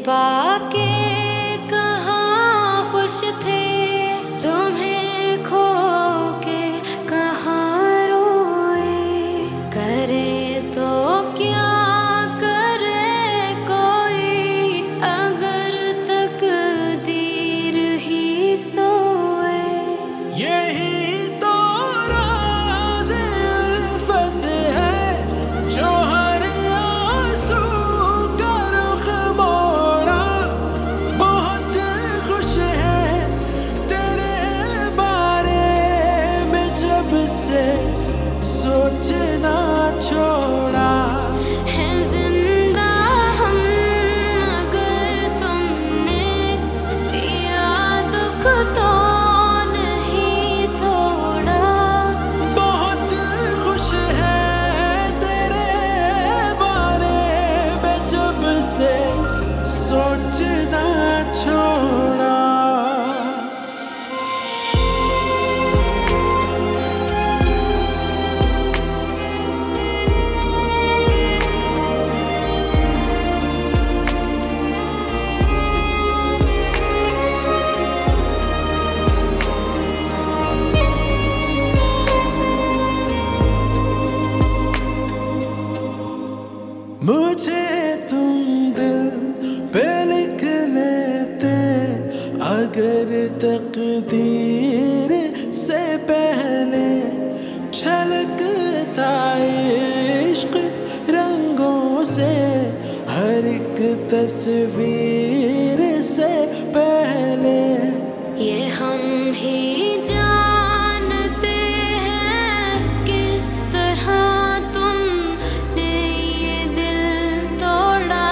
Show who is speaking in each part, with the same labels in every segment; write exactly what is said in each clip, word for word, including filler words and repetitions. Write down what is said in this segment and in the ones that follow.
Speaker 1: पाके कहाँ खुश थे, तुम्हें खो के कहाँ रोए। करे तो क्या करे कोई, अगर तकदीर ही सोए।
Speaker 2: यही तो राज़ उल्फत है जो हर आंसू का रुख मोड़ा। बहुत खुश है तेरे बारे में जब से सोचना छोड़ा।
Speaker 1: है जिंदा हम अगर तुमने दिया दुख तो नहीं थोड़ा।
Speaker 2: बहुत खुश है तेरे बारे में जब से सोचना छोड़ा। मुझे तुम दिल पे लिख लेते अगर तकदीर से पहले। छलकता इश्क रंगों से हर एक तस्वीर से पहले।
Speaker 1: ये हम ही जानते हैं किस तरह तुमने ये दिल तोड़ा।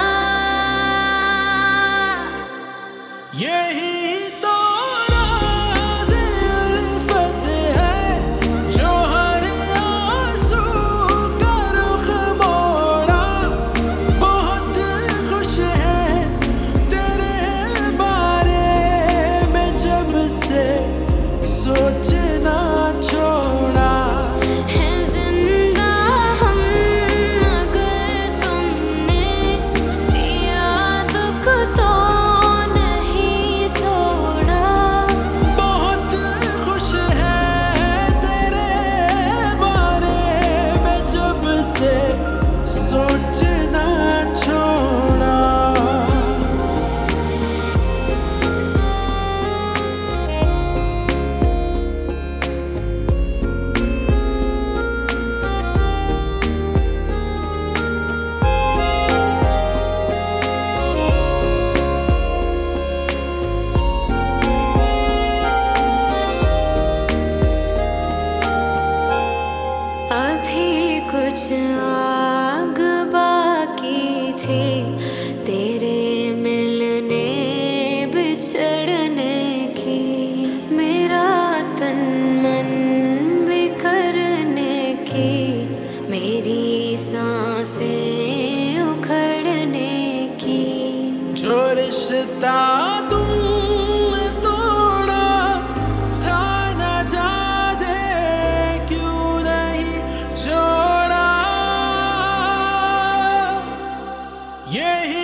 Speaker 2: यही तो राज़ उल्फत है जो हर आंसू का रुख मोड़ा। बहुत खुश है तेरे बारे में जब से सोचना छोड़ा।
Speaker 1: है जिंदा हम अगर तुमने दिया दुख तो नहीं थोड़ा।
Speaker 2: बहुत खुश है तेरे बारे में जब से सोचना छोड़ा।
Speaker 1: अभी कुछ आग बाकी थी तेरे मिलने बिछड़ने की। मेरा तन मन बिखरने की, मेरी सांसें उखड़ने की।
Speaker 2: जो रिश्ता तुमने तोड़ा था न जाने क्यों नहीं जोड़ा। यही